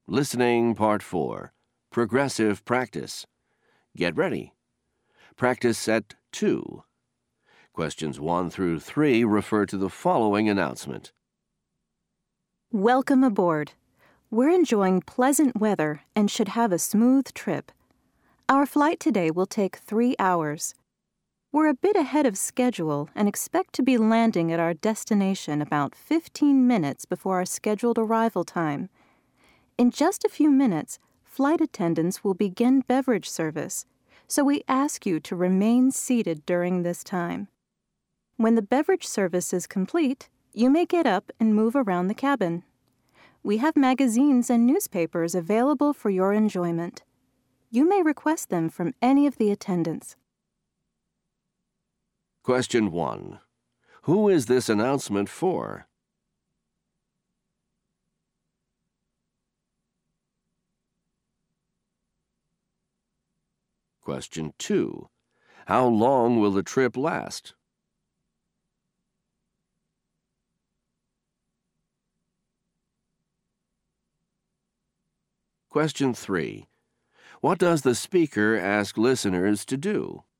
Listening Part 4. Progressive Practice. Get ready. Practice Set 2. Questions 1 through 3 refer to the following announcement. Welcome aboard. We're enjoying pleasant weather and should have a smooth trip. Our flight today will take 3 hours. We're a bit ahead of schedule and expect to be landing at our destination about 15 minutes before our scheduled arrival time. In just a few minutes, flight attendants will begin beverage service, so we ask you to remain seated during this time. When the beverage service is complete, you may get up and move around the cabin. We have magazines and newspapers available for your enjoyment. You may request them from any of the attendants. Question 1. Who is this announcement for? Question 2. How long will the trip last? Question 3. What does the speaker ask listeners to do?